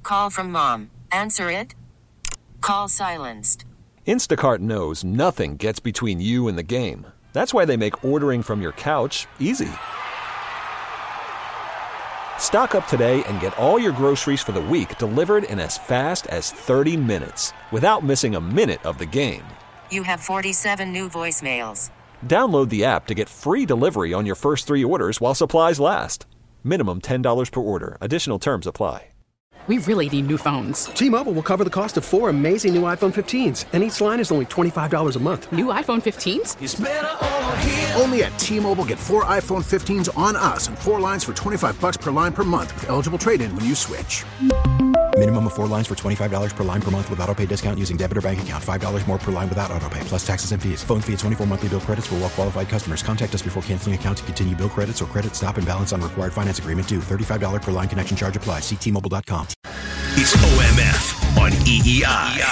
call from mom. Answer it. Call silenced. Instacart knows nothing gets between you and the game. That's why they make ordering from your couch easy. Stock up today and get all your groceries for the week delivered in as fast as 30 minutes without missing a minute of the game. You have 47 new voicemails. Download the app to get free delivery on your first 3 orders while supplies last. Minimum $10 per order. Additional terms apply. We really need new phones. T-Mobile will cover the cost of 4 amazing new iPhone 15s, and each line is only $25 a month. New iPhone 15s? It's better over here. Only at T-Mobile, get 4 iPhone 15s on us and 4 lines for $25 per line per month with eligible trade-in when you switch. Minimum of 4 lines for $25 per line per month with autopay discount using debit or bank account. $5 more per line without autopay, plus taxes and fees. Phone fee at 24 monthly bill credits for well-qualified customers. Contact us before canceling account to continue bill credits or credit stop and balance on required finance agreement due. $35 per line connection charge applies. See T-Mobile.com. It's OMF on EEI.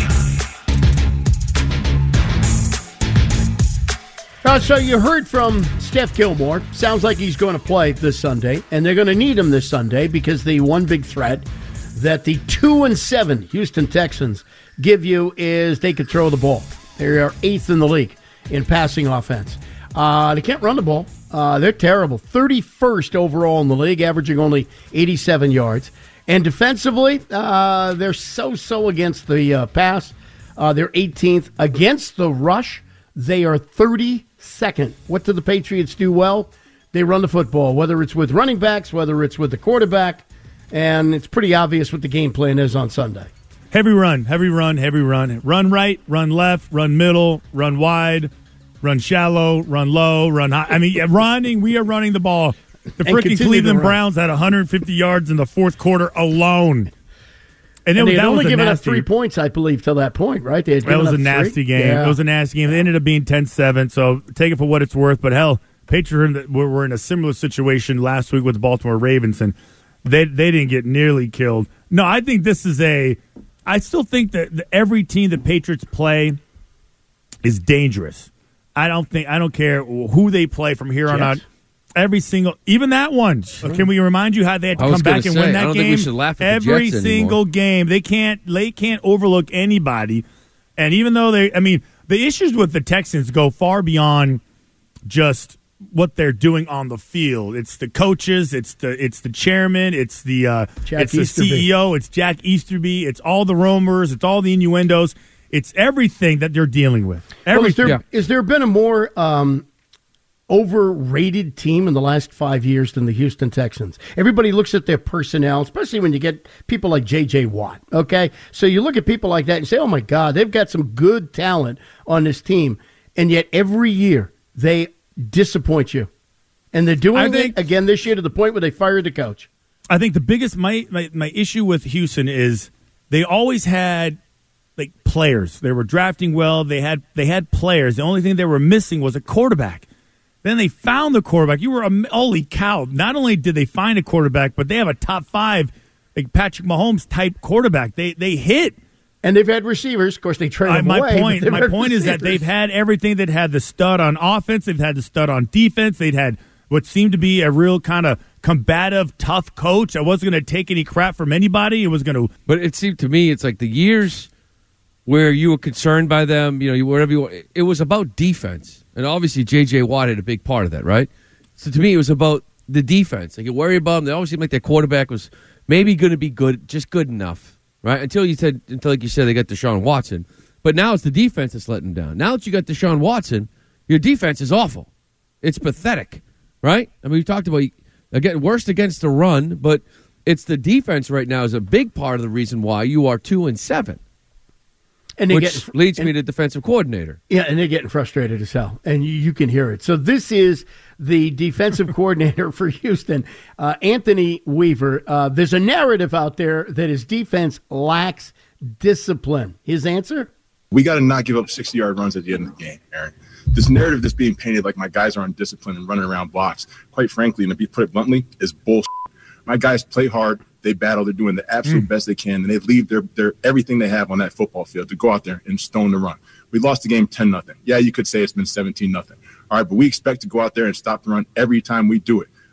So you heard from Steph Gilmore. Sounds like he's going to play this Sunday, and they're going to need him this Sunday because the one big threat that the 2-7 Houston Texans give you is they could throw the ball. They are 8th in the league in passing offense. They can't run the ball. They're terrible. 31st overall in the league, averaging only 87 yards. And defensively, they're so-so against the pass. They're 18th. Against the rush, they are 32nd. What do the Patriots do well? They run the football, whether it's with running backs, whether it's with the quarterback, and it's pretty obvious what the game plan is on Sunday. Heavy run. Run right, run left, run middle, run wide, run shallow, run low, run high. I mean, we are running the ball. The freaking Cleveland Browns had 150 yards in the fourth quarter alone. And they had only given up 3 points, I believe, till that point, right? That was a nasty game. Yeah. It was a nasty game. They ended up being 10-7, so take it for what it's worth. But, hell, Patriots were in a similar situation last week with the Baltimore Ravens, and they didn't get nearly killed. No, I think this is I still think that every team the Patriots play is dangerous. I don't care who they play from here on out. Every single, even that one. Can we remind you how they had to come back and win that game? I don't think we should laugh at the Jets every single game. They can't overlook anybody. And even though the issues with the Texans go far beyond just what they're doing on the field. It's the coaches, it's the chairman, it's the CEO, it's Jack Easterby, it's all the rumors, it's all the innuendos, it's everything that they're dealing with. Is there been a more overrated team in the last 5 years than the Houston Texans? Everybody looks at their personnel, especially when you get people like J.J. Watt, okay? So you look at people like that and say, oh, my God, they've got some good talent on this team, and yet every year they disappoint you. And they're doing it again this year to the point where they fired the coach. I think the biggest my issue with Houston is they always had players. They were drafting well. They had players. The only thing they were missing was a quarterback. Then they found the quarterback. Holy cow. Not only did they find a quarterback, but they have a top 5, Patrick Mahomes type quarterback. They hit. And they've had receivers. Of course, they trade them away. My point is that they've had everything. They've had the stud on offense. They've had the stud on defense. They've had what seemed to be a real kind of combative, tough coach. I wasn't going to take any crap from anybody. It was going to. But it seemed to me it's like the years where you were concerned by them, it was about defense. And obviously J.J. Watt had a big part of that, right? So to me, it was about the defense. You worry about them. They always seemed like their quarterback was maybe going to be good, just good enough, right? Until like you said, they got Deshaun Watson. But now it's the defense that's letting them down. Now that you got Deshaun Watson, your defense is awful. It's pathetic, right? We talked about, again, worst against the run, but it's the defense right now is a big part of the reason why you are 2-7. Which leads me to defensive coordinator. Yeah, and they're getting frustrated as hell, and you can hear it. So this is the defensive coordinator for Houston, Anthony Weaver. There's a narrative out there that his defense lacks discipline. His answer? We got to not give up 60-yard runs at the end of the game, Aaron. This narrative that's being painted like my guys are undisciplined and running around blocks, quite frankly, and to put it bluntly, is bullshit. My guys play hard. They battle. They're doing the absolute best they can, and they leave their everything they have on that football field to go out there and stone the run. We lost the game 10-0. Yeah, you could say it's been 17-0. All right, but we expect to go out there and stop the run every time we do it.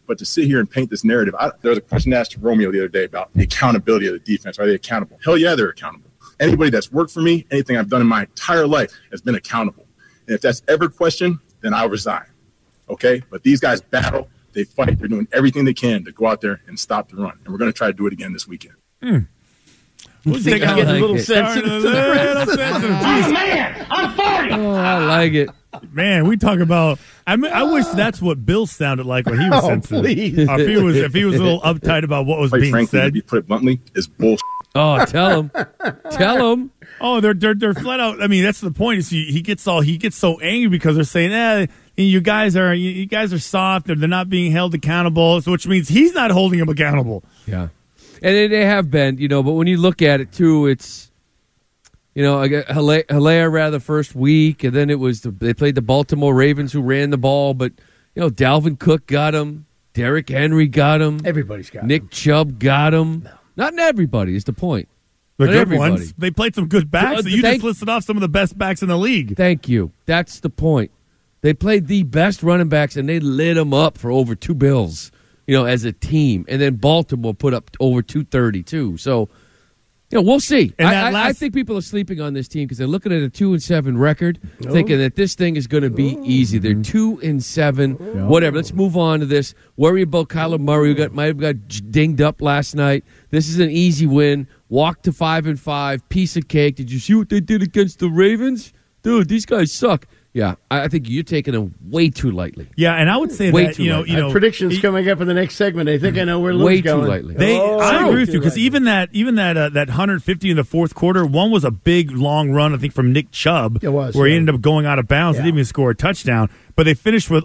But to sit here and paint this narrative, there was a question asked to Romeo the other day about the accountability of the defense. Are they accountable? Hell yeah, they're accountable. Anybody that's worked for me, anything I've done in my entire life has been accountable. And if that's ever questioned, then I'll resign. Okay? But these guys battle. They fight. They're doing everything they can to go out there and stop the run. And we're going to try to do it again this weekend. Who's getting a little sensitive to the Oh, man, I'm 40. Oh, I like it. Man, we talk about. I wish that's what Bill sounded like when he was sensitive. Please. If he was a little uptight about what was Quite being frankly, said. to put it bluntly, is bullshit. Oh, tell him. Tell him. Oh, they're flat out. I mean, that's the point. Is he gets so angry because they're saying, you guys are soft. They're not being held accountable. So which means he's not holding them accountable. Yeah, and they have been, but when you look at it too, it's, I got Hilaire the first week, and then it was they played the Baltimore Ravens who ran the ball, but Dalvin Cook got him, Derrick Henry got him, everybody's got Nick him. Chubb got him. No. Not everybody is the point. The Not good everybody. ones. They played some good backs. You just listed off some of the best backs in the league. Thank you. That's the point. They played the best running backs, and they lit them up for over 2 bills, as a team. And then Baltimore put up over 230 too. So, we'll see. And I think people are sleeping on this team because they're looking at a 2-7 record, thinking that this thing is going to be easy. They're 2-7. Whatever. Let's move on to this. Worry about Kyler Murray, who might have got dinged up last night. This is an easy win. Walk to 5-5. Piece of cake. Did you see what they did against the Ravens? Dude, these guys suck. Yeah, I think you're taking them way too lightly. Yeah, and I would say way that predictions coming up in the next segment. I think I know where Lou's going. Way too lightly. I agree with you because even that 150 in the fourth quarter, one was a big long run. I think from Nick Chubb, where he ended up going out of bounds. They didn't even score a touchdown, but they finished with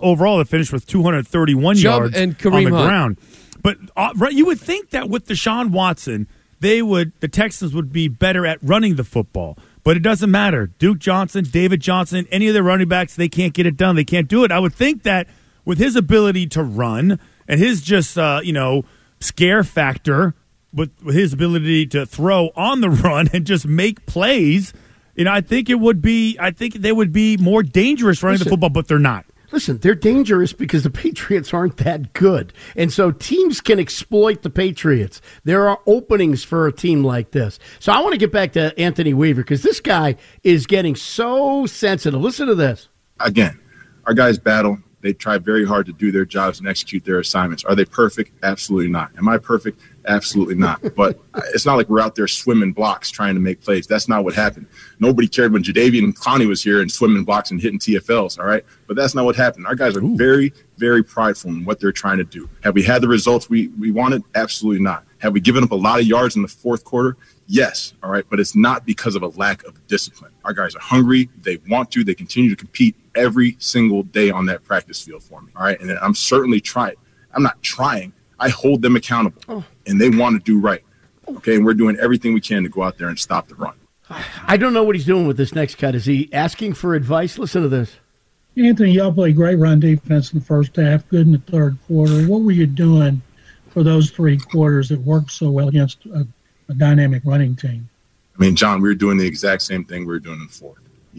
231 yards and on Kareem the Hunt. ground. But you would think that with Deshaun Watson, the Texans would be better at running the football. But it doesn't matter. Duke Johnson, David Johnson, any of their running backs, they can't get it done. They can't do it. I would think that with his ability to run and his just, scare factor, with his ability to throw on the run and just make plays, I think they would be more dangerous running the football, but they're not. Listen, they're dangerous because the Patriots aren't that good. And so teams can exploit the Patriots. There are openings for a team like this. So I want to get back to Anthony Weaver because this guy is getting so sensitive. Listen to this. Again, our guys battle. They try very hard to do their jobs and execute their assignments. Are they perfect? Absolutely not. Am I perfect? Absolutely not. But it's not like we're out there swimming blocks trying to make plays. That's not what happened. Nobody cared when Jadeveon Clowney was here and swimming blocks and hitting TFLs, all right? But that's not what happened. Our guys are very, very prideful in what they're trying to do. Have we had the results we wanted? Absolutely not. Have we given up a lot of yards in the fourth quarter? Yes, all right? But it's not because of a lack of discipline. Our guys are hungry. They want to. They continue to compete every single day on that practice field for me, all right? And I'm certainly trying. I'm not trying. I hold them accountable, and they want to do right, okay? And we're doing everything we can to go out there and stop the run. I don't know what he's doing with this next cut. Is he asking for advice? Listen to this. Anthony, y'all played great run defense in the first half, good in the third quarter. What were you doing for those 3 quarters that worked so well against a dynamic running team? I mean, John, we were doing the exact same thing we were doing in the fourth.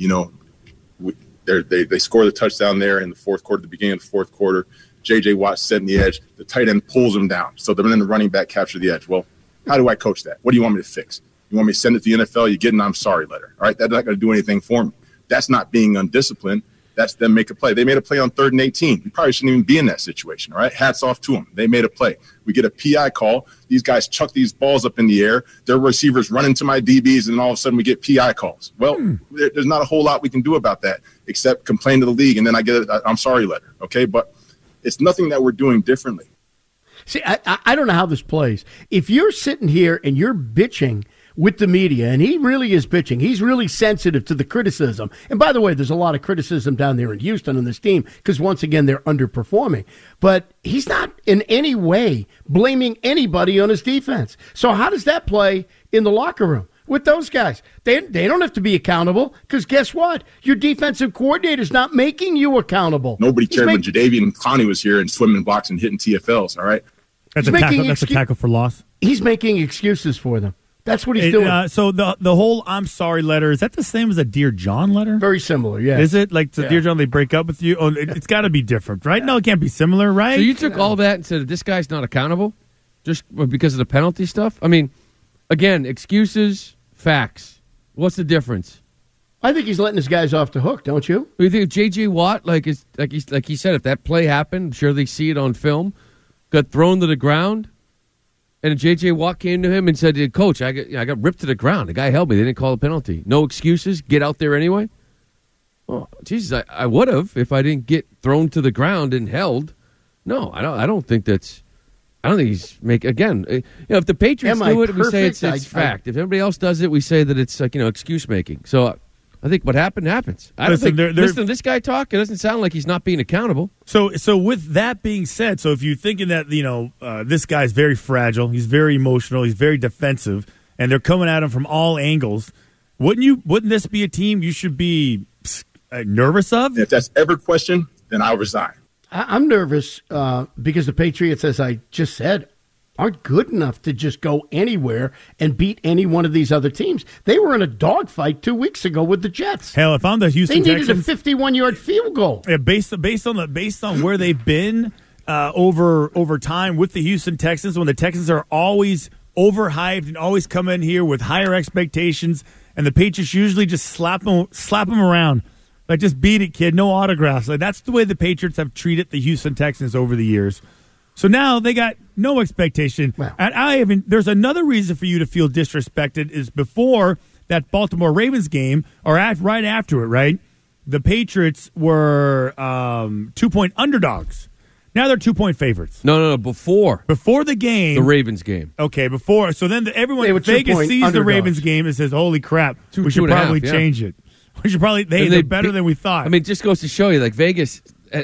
They scored the touchdown there in the fourth quarter, the beginning of the fourth quarter. J.J. Watt setting the edge. The tight end pulls him down. So then the running back captured the edge. Well, how do I coach that? What do you want me to fix? You want me to send it to the NFL? You get an I'm sorry letter. All right, that's not going to do anything for me. That's not being undisciplined. That's them make a play. They made a play on 3rd and 18. We probably shouldn't even be in that situation, all right? Hats off to them. They made a play. We get a PI call. These guys chuck these balls up in the air. Their receivers run into my DBs, and all of a sudden we get PI calls. Well, there's not a whole lot we can do about that except complain to the league, and then I get an I'm sorry letter, okay? But it's nothing that we're doing differently. See, I don't know how this plays. If you're sitting here and you're bitching with the media, and he really is bitching, he's really sensitive to the criticism. And by the way, there's a lot of criticism down there in Houston on this team because, once again, they're underperforming. But he's not in any way blaming anybody on his defense. So how does that play in the locker room with those guys? They don't have to be accountable because guess what? Your defensive coordinator's not making you accountable. Nobody cared when Jadeveon Clowney was here and swimming blocks and hitting TFLs, all right? That's a tackle for loss. He's making excuses for them. That's what he's doing. So the whole "I'm sorry" letter, is that the same as a Dear John letter? Very similar, yeah. Is it like Dear John? They break up with you. Oh, it's got to be different, right? No, it can't be similar, right? So you took all that and said this guy's not accountable, just because of the penalty stuff. I mean, again, excuses, facts. What's the difference? I think he's letting his guys off the hook, don't you? You think J.J. Watt, like he said, if that play happened, I'm sure they see it on film, got thrown to the ground. And J.J. Watt came to him and said, Coach, I got ripped to the ground. The guy held me. They didn't call a penalty. No excuses. Get out there anyway. Oh, Jesus, I would have if I didn't get thrown to the ground and held. No, I don't think that's. I don't think he's again. If the Patriots do it, we say it's fact. If everybody else does it, we say that it's excuse making. So I think what happened happens. Listen to this guy talk. It doesn't sound like he's not being accountable. So with that being said, so if you're thinking that this guy's very fragile, he's very emotional, he's very defensive, and they're coming at him from all angles, wouldn't this be a team you should be nervous of? If that's ever questioned, then I'll resign. I'm nervous because the Patriots, as I just said, aren't good enough to just go anywhere and beat any one of these other teams. They were in a dogfight 2 weeks ago with the Jets. Hell, if I'm the Houston Texans, they needed a 51-yard field goal. Yeah, based on where they've been over time with the Houston Texans, when the Texans are always overhyped and always come in here with higher expectations, and the Patriots usually just slap them around. Like, just beat it, kid. No autographs. Like, that's the way the Patriots have treated the Houston Texans over the years. So now they got no expectation. Wow. And there's another reason for you to feel disrespected is before that Baltimore Ravens game, or right after it, right? The Patriots were 2-point underdogs. Now they're 2-point favorites. No. Before the game, the Ravens game. Okay, before. So then everyone in Vegas sees underdogs. The Ravens game and says, "Holy crap, we should probably change it. We should probably they're better than we thought." I mean, it just goes to show you, like Vegas.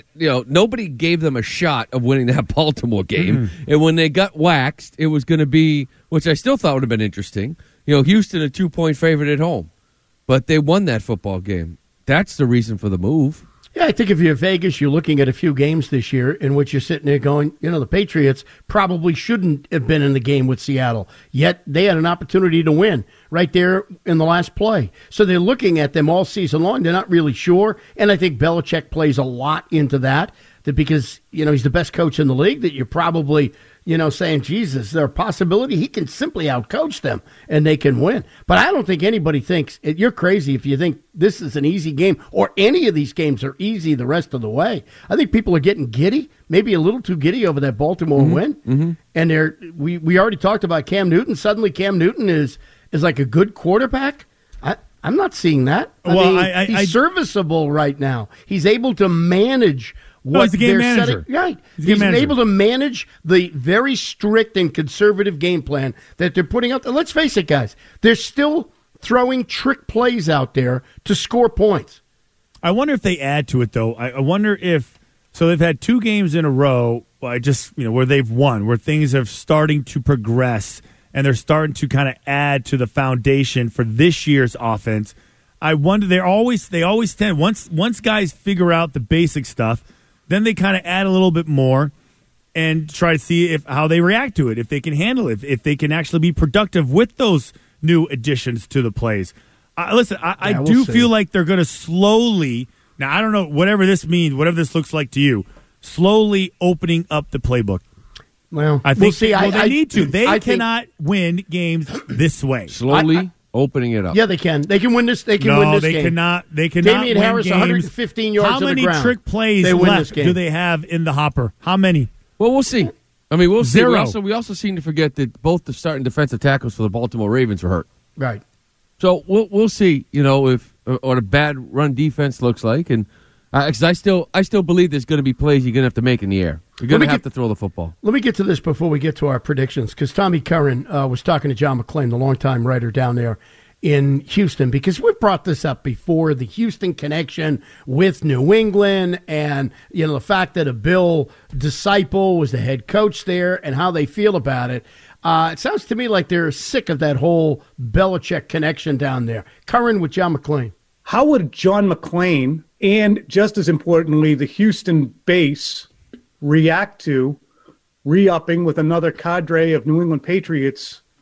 Nobody gave them a shot of winning that Baltimore game. Mm-hmm. And when they got waxed, it was going to be, which I still thought would have been interesting, Houston a 2-point favorite at home. But they won that football game. That's the reason for the move. Yeah, I think if you're Vegas, you're looking at a few games this year in which you're sitting there going, the Patriots probably shouldn't have been in the game with Seattle, yet they had an opportunity to win right there in the last play. So they're looking at them all season long. They're not really sure, and I think Belichick plays a lot into that because, he's the best coach in the league, that you're probably, saying, Jesus, is there a possibility he can simply outcoach them and they can win? But I don't think anybody thinks you're crazy if you think this is an easy game or any of these games are easy the rest of the way. I think people are getting giddy, maybe a little too giddy over that Baltimore win. Mm-hmm. And we already talked about Cam Newton. Suddenly Cam Newton is like a good quarterback. I'm not seeing that. He's serviceable right now. He's able to manage what he's a game manager. Right. He's able to manage the very strict and conservative game plan that they're putting out there. Let's face it, guys. They're still throwing trick plays out there to score points. I wonder if they add to it, though. I wonder if – so they've had 2 games in a row where they've won, where things are starting to progress, and they're starting to kind of add to the foundation for this year's offense. I wonder – they always tend – once guys figure out the basic stuff – then they kind of add a little bit more and try to see how they react to it, if they can handle it, if they can actually be productive with those new additions to the plays. Listen, I do feel like they're going to slowly, now I don't know, whatever this means, whatever this looks like to you, slowly opening up the playbook. Well, I think they need to. They cannot win games this way. Slowly opening it up. Yeah, they can. They can win this. They can win this game. Cannot. They cannot. Damian win Harris, games. 115 yards to the ground. How many trick plays left do they have in the hopper? How many? Well, we'll see. I mean, we'll see. 0. We also seem to forget that both the starting defensive tackles for the Baltimore Ravens were hurt. Right. So we'll see. If what a bad run defense looks like, and because I still believe there's going to be plays you're going to have to make in the air. You're going to have to throw the football. Let me get to this before we get to our predictions, because Tommy Curran was talking to John McClain, the longtime writer down there in Houston, because we've brought this up before, the Houston connection with New England and, the fact that a Bill disciple was the head coach there and how they feel about it. It sounds to me like they're sick of that whole Belichick connection down there. Curran with John McClain. How would John McClain and, just as importantly, the Houston base react to re-upping with another cadre of New England Patriots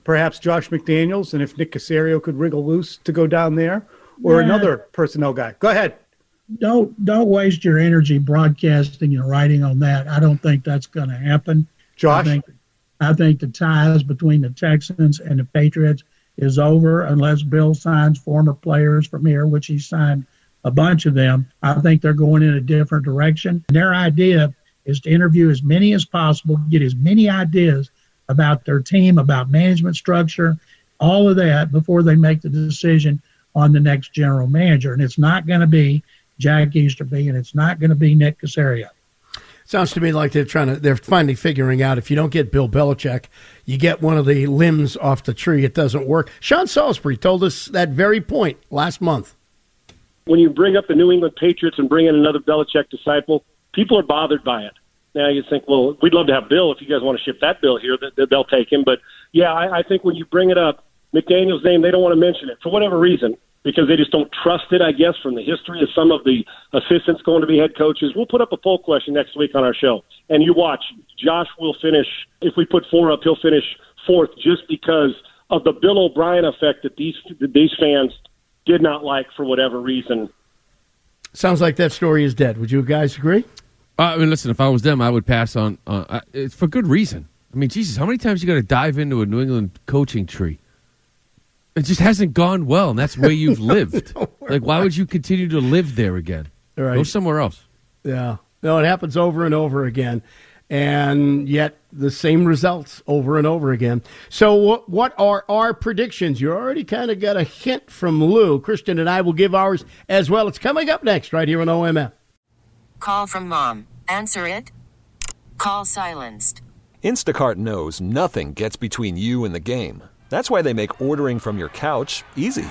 perhaps Josh McDaniels, and if Nick Caserio could wriggle loose to go down there, or another personnel guy. Go ahead. Don't waste your energy broadcasting and writing on that. I don't think that's going to happen. Josh? I think the ties between the Texans and the Patriots is over unless Bill signs former players from here, which he signed a bunch of them. I think they're going in a different direction. Their idea is to interview as many as possible, get as many ideas about their team, about management structure, all of that before they make the decision on the next general manager. And it's not going to be Jack Easterby, and it's not going to be Nick Caserio. Sounds to me like they're finally figuring out if you don't get Bill Belichick, you get one of the limbs off the tree. It doesn't work. Sean Salisbury told us that very point last month. When you bring up the New England Patriots and bring in another Belichick disciple, people are bothered by it. Now you think, well, we'd love to have Bill. If you guys want to ship that Bill here, they'll take him. But, yeah, I think when you bring it up, McDaniel's name, they don't want to mention it for whatever reason, because they just don't trust it, I guess, from the history of some of the assistants going to be head coaches. We'll put up a poll question next week on our show. And you watch, Josh will finish, if we put 4 up, he'll finish 4th just because of the Bill O'Brien effect that these fans did not like for whatever reason. Sounds like that story is dead. Would you guys agree? I mean, listen, if I was them, I would pass on. It's for good reason. I mean, Jesus, how many times you got to dive into a New England coaching tree? It just hasn't gone well, and that's where you've lived. Like, why would you continue to live there again? Right. Go somewhere else. Yeah. No, it happens over and over again, and yet the same results over and over again. So what are our predictions? You already kind of got a hint from Lou. Christian and I will give ours as well. It's coming up next right here on OMF. Call from mom. Answer it. Call silenced. Instacart knows nothing gets between you and the game. That's why they make ordering from your couch easy.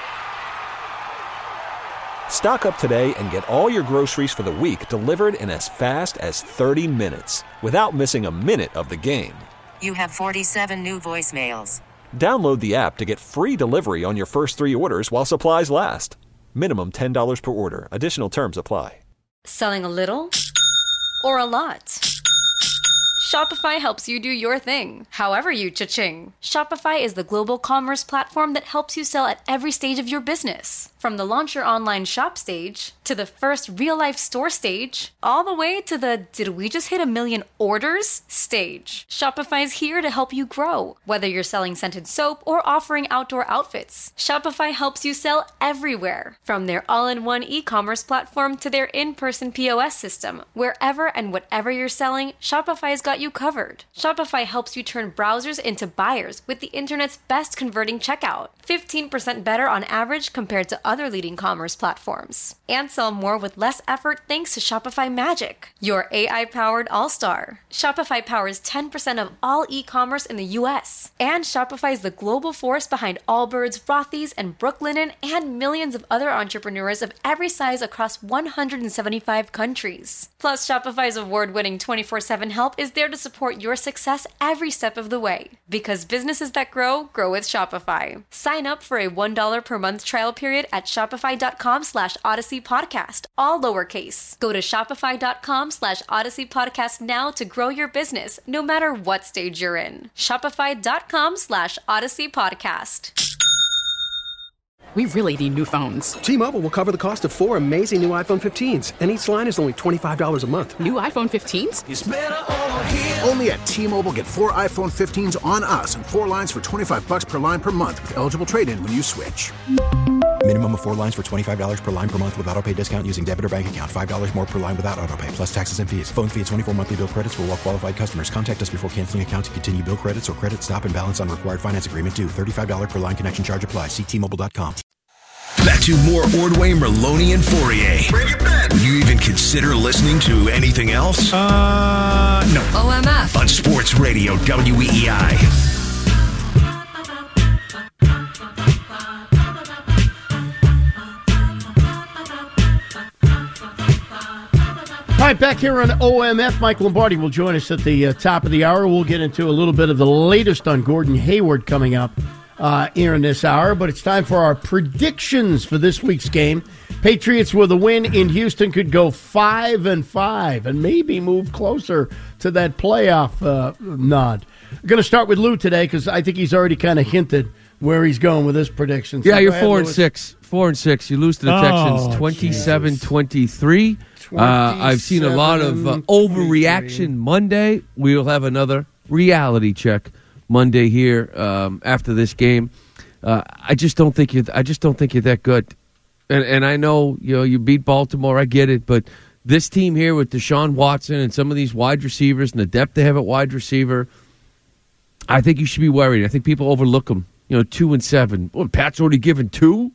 Stock up today and get all your groceries for the week delivered in as fast as 30 minutes without missing a minute of the game. You have 47 new voicemails. Download the app to get free delivery on your first 3 orders while supplies last. Minimum $10 per order. Additional terms apply. Selling a little or a lot? Shopify helps you do your thing, however you cha-ching. Shopify is the global commerce platform that helps you sell at every stage of your business. From the launch your online shop stage, to the first real-life store stage, all the way to the did we just hit 1 million orders stage. Shopify is here to help you grow. Whether you're selling scented soap or offering outdoor outfits, Shopify helps you sell everywhere. From their all-in-one e-commerce platform to their in-person POS system, wherever and whatever you're selling, Shopify's got you covered. Shopify helps you turn browsers into buyers with the internet's best converting checkout. 15% better on average compared to other leading commerce platforms. And sell more with less effort thanks to Shopify Magic, your AI-powered all-star. Shopify powers 10% of all e-commerce in the U.S. And Shopify is the global force behind Allbirds, Rothy's, and Brooklinen, and millions of other entrepreneurs of every size across 175 countries. Plus, Shopify's award-winning 24/7 help is there to support your success every step of the way. Because businesses that grow, grow with Shopify. Sign up for a $1 per month trial period at shopify.com/Odyssey Podcast, all lowercase. Go to shopify.com/Odyssey Podcast now to grow your business, no matter what stage you're in. Shopify.com/Odyssey Podcast. We really need new phones. T-Mobile will cover the cost of 4 amazing new iPhone 15s, and each line is only $25 a month. New iPhone 15s? It's better over here. Only at T-Mobile, get 4 iPhone 15s on us and 4 lines for $25 per line per month with eligible trade-in when you switch. Minimum of 4 lines for $25 per line per month with autopay discount using debit or bank account. $5 more per line without autopay, plus taxes and fees. Phone fee at 24 monthly bill credits for well-qualified customers. Contact us before canceling account to continue bill credits or credit stop and balance on required finance agreement due. $35 per line connection charge applies. See T-Mobile.com. Back to more Ordway, Merloni, and Fourier. Bring it back. Would you even consider listening to anything else? No. OMF. On Sports Radio WEEI. All right, back here on OMF, Mike Lombardi will join us at the top of the hour. We'll get into a little bit of the latest on Gordon Hayward coming up here in this hour, but it's time for our predictions for this week's game. Patriots with a win in Houston could go 5-5 and maybe move closer to that playoff nod. I'm going to start with Lou today because I think he's already kind of hinted where he's going with his predictions. Yeah, you're 4-6. 4-6. You lose to the Texans 27-23. I've seen a lot of overreaction Monday. We'll have another reality check Monday here after this game. I just don't think you're that good. And I know you beat Baltimore. I get it, but this team here with Deshaun Watson and some of these wide receivers and the depth they have at wide receiver, I think you should be worried. I think people overlook them. 2-7. Well, Pat's already given 2.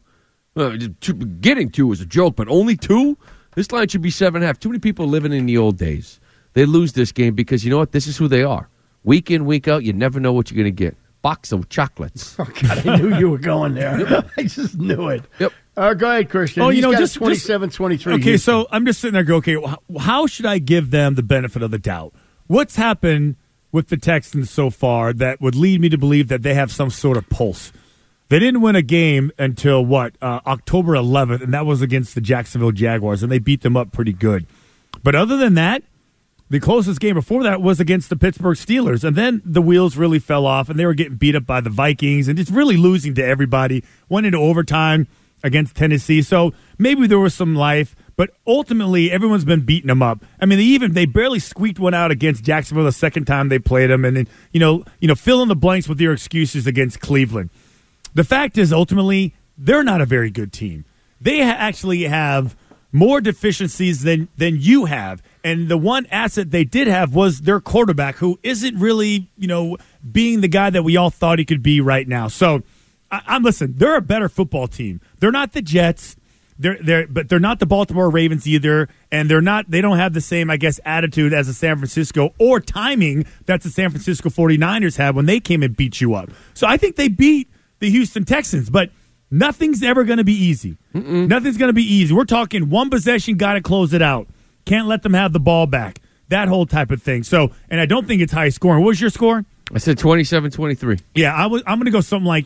Getting 2 was a joke, but only 2. This line should be 7.5. Too many people living in the old days. They lose this game because you know what? This is who they are. Week in, week out, you never know what you're going to get. Box of chocolates. Oh, God, I knew you were going there. I just knew it. Yep. Go ahead, Christian. Oh, just 27-23. Okay, so I'm just sitting there going, okay, how should I give them the benefit of the doubt? What's happened with the Texans so far that would lead me to believe that they have some sort of pulse? They didn't win a game until, October 11th, and that was against the Jacksonville Jaguars, and they beat them up pretty good. But other than that, the closest game before that was against the Pittsburgh Steelers, and then the wheels really fell off, and they were getting beat up by the Vikings and just really losing to everybody. Went into overtime against Tennessee, so maybe there was some life, but ultimately everyone's been beating them up. I mean, they barely squeaked one out against Jacksonville the second time they played them, and then fill in the blanks with your excuses against Cleveland. The fact is, ultimately, they're not a very good team. They actually have more deficiencies than you have. And the one asset they did have was their quarterback, who isn't really, being the guy that we all thought he could be right now. So, listen, they're a better football team. They're not the Jets, but they're not the Baltimore Ravens either, and they don't have the same, I guess, attitude as the San Francisco or timing that the San Francisco 49ers had when they came and beat you up. So I think they beat the Houston Texans, but nothing's ever going to be easy. Nothing's going to be easy. We're talking one possession, got to close it out. Can't let them have the ball back. That whole type of thing. So, and I don't think it's high scoring. What was your score? I said 27-23. Yeah, I'm going to go something like,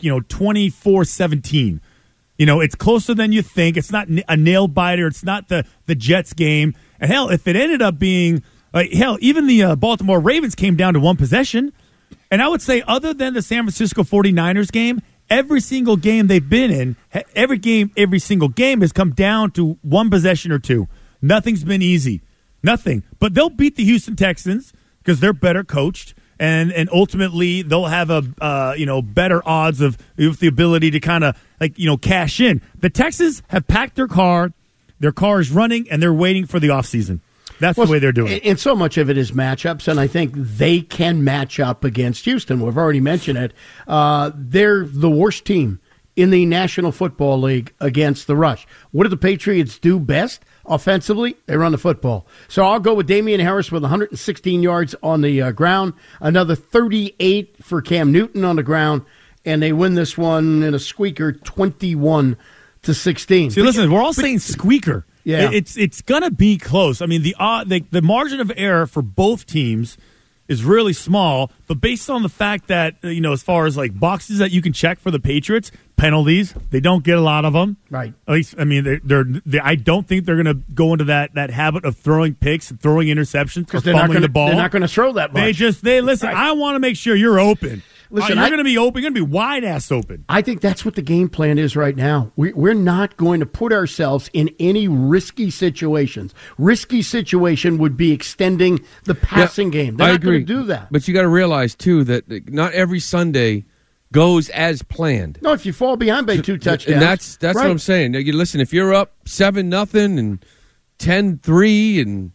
24-17. It's closer than you think. It's not a nail biter. It's not the Jets game. And hell, if it ended up being, even the Baltimore Ravens came down to one possession. And I would say other than the San Francisco 49ers game, every single game they've been in, every single game has come down to one possession or two. Nothing's been easy. Nothing. But they'll beat the Houston Texans because they're better coached, and ultimately they'll have a better odds of the ability to kind of cash in. The Texans have packed their car is running, and they're waiting for the offseason. That's the way they're doing it. And so much of it is matchups, and I think they can match up against Houston. We've already mentioned it. They're the worst team in the National Football League against the rush. What do the Patriots do best? Offensively, they run the football. So I'll go with Damian Harris with 116 yards on the ground, another 38 for Cam Newton on the ground, and they win this one in a squeaker 21-16. See, listen, we're all saying squeaker. Yeah. It's going to be close. I mean, the margin of error for both teams is really small, but based on the fact that, as far as boxes that you can check for the Patriots, penalties, they don't get a lot of them. Right. At least, I mean, I don't think they're going to go into that habit of throwing picks and throwing interceptions or fumbling the ball. They're not going to throw that much. They listen, right. I want to make sure you're open. Listen, you're going to be open. You're going to be wide-ass open. I think that's what the game plan is right now. We're not going to put ourselves in any risky situations. Risky situation would be extending the passing game. They're not going to do that. But you got to realize, too, that not every Sunday goes as planned. No, if you fall behind by 2 touchdowns. And that's right. What I'm saying. Now, listen, if you're up 7-0 and 10-3 and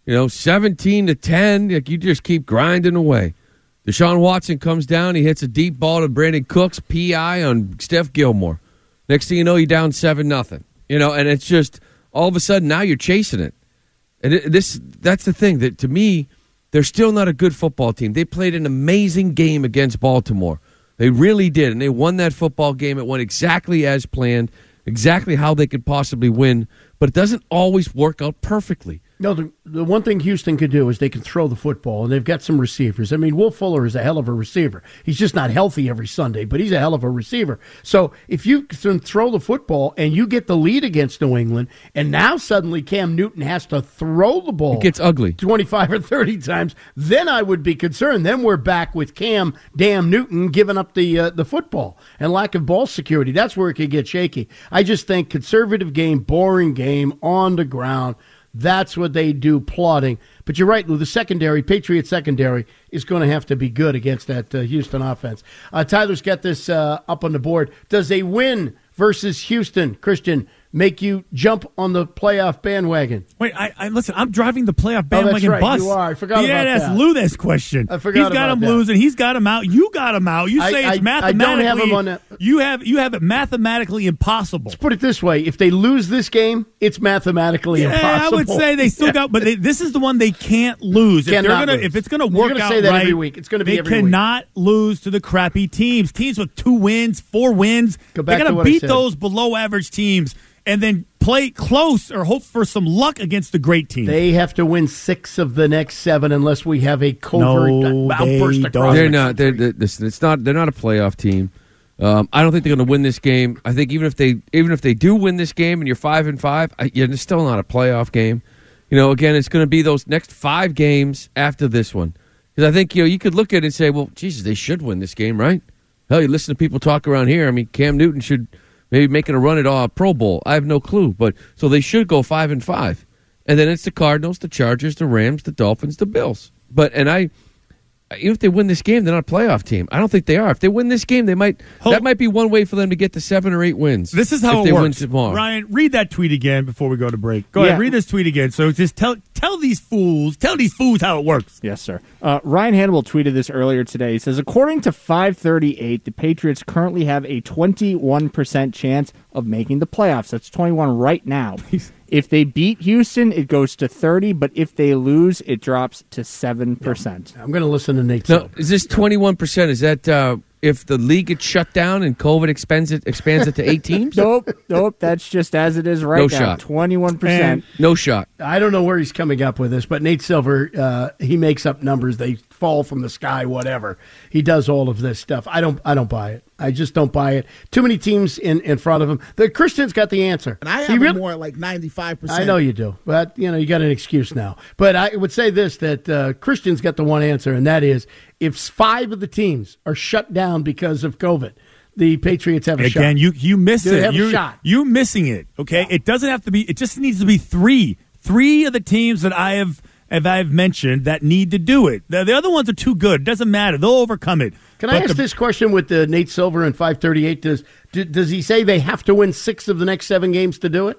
17-10, you just keep grinding away. Deshaun Watson comes down. He hits a deep ball to Brandon Cooks, PI on Steph Gilmore. Next thing you know, you're down 7-0. And it's just all of a sudden now you're chasing it. And that's the thing that to me, they're still not a good football team. They played an amazing game against Baltimore. They really did, and they won that football game. It went exactly as planned, exactly how they could possibly win. But it doesn't always work out perfectly. No, the one thing Houston could do is they can throw the football, and they've got some receivers. I mean, Will Fuller is a hell of a receiver. He's just not healthy every Sunday, but he's a hell of a receiver. So if you can throw the football and you get the lead against New England, and now suddenly Cam Newton has to throw the ball, it gets ugly 25 or 30 times, then I would be concerned. Then we're back with Cam damn Newton giving up the football and lack of ball security. That's where it could get shaky. I just think conservative game, boring game, on the ground. That's what they do, plotting. But you're right, Lou, the Patriot secondary is going to have to be good against that Houston offense. Tyler's got this up on the board. Does a win versus Houston, Christian, make you jump on the playoff bandwagon? Wait, I listen, I'm driving the playoff bandwagon that's right, bus. You are. I forgot about that. Ask Lou this question. I forgot He's got about him that. losing. He's got him out. You got him out. You say it's mathematically. I don't have him on that. You have it mathematically impossible. Let's put it this way. If they lose this game, it's mathematically impossible. I would say they still got, but this is the one they can't lose. If it's going to work out say that right, every week. It's going to be every week. They cannot lose to the crappy teams. Teams with 2 wins, 4 wins. Go back they got to what to I beat said. those below average teams and then play close or hope for some luck against the great team. They have to win 6 of the next 7 unless we have a covert outburst across. They're not. They're not a playoff team. I don't think they're going to win this game. I think even if they do win this game and you're 5-5, it's still not a playoff game. Again, it's going to be those next 5 games after this one. Because I think you could look at it and say, well, Jesus, they should win this game, right? Hell, you listen to people talk around here. I mean, Cam Newton should maybe making a run at Pro Bowl. I have no clue, but so they should go 5-5, and then it's the Cardinals, the Chargers, the Rams, the Dolphins, the Bills. Even if they win this game, they're not a playoff team. I don't think they are. If they win this game, that might be one way for them to get to 7 or 8 wins. This is how if it they works. Win tomorrow. Ryan, read that tweet again before we go to break. Go ahead, read this tweet again. So just tell these fools how it works. Yes, sir. Ryan Hannibal tweeted this earlier today. He says, according to 538, the Patriots currently have a 21% chance of making the playoffs. That's 21 right now. If they beat Houston, it goes to 30, but if they lose, it drops to 7%. I'm going to listen to Nate. No, is this 21%? Is that if the league gets shut down and COVID expands it to 8 teams? Nope. That's just as it is right no now. Shot. 21%. No shot. I don't know where he's coming up with this, but Nate Silver, he makes up numbers. They fall from the sky, whatever. He does all of this stuff. I don't buy it. I just don't buy it. Too many teams in front of him. The Christian's got the answer. And I have him more like 95%. I know you do, but you got an excuse now. But I would say this, that Christian's got the one answer, and that is if 5 of the teams are shut down because of COVID, the Patriots have a shot. Again, you miss They it. have a shot. You're missing it, okay? Yeah. It doesn't have to be. It just needs to be 3. 3 of the teams that I've mentioned that need to do it. The other ones are too good. It doesn't matter. They'll overcome it. Can I ask this question with Nate Silver in 538? Does he say they have to win 6 of the next 7 games to do it?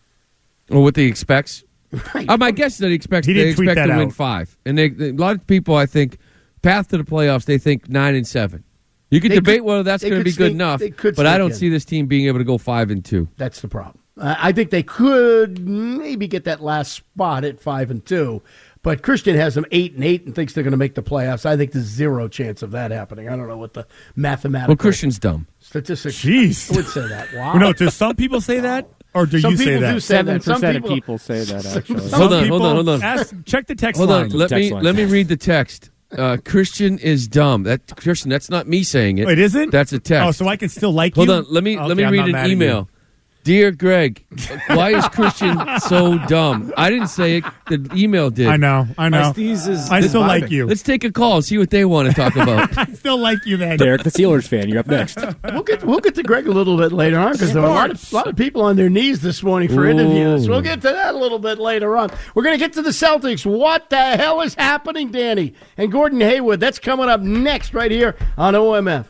Or what he expects? Right. My guess is that he expects to win 5. And a lot of people, I think, path to the playoffs, they think 9-7. You can debate whether that's going to be good enough, but I don't see this team being able to go 5-2. That's the problem. I think they could maybe get that last spot at 5-2, but Christian has them 8-8 and thinks they're going to make the playoffs. I think there's 0 chance of that happening. I don't know what the mathematical. Well, Christian's dumb. Statistics. Jeez, I would say that. Wow. No, do some people say that, or do you say that? 7% of people say that. Actually, Hold on. Check the text line. Hold on. Let me read the text. Christian is dumb. Christian, that's not me saying it. It isn't? That's a text. Oh, so I can still like you? Hold on. Let me read an email. Dear Greg, why is Christian so dumb? I didn't say it. The email did. I know. I still like you. Let's take a call and see what they want to talk about. I still like you, man. Derek, the Steelers fan, you're up next. We'll get to Greg a little bit later on because there are a lot of people on their knees this morning for interviews. We'll get to that a little bit later on. We're going to get to the Celtics. What the hell is happening, Danny? And Gordon Hayward. That's coming up next right here on OMF.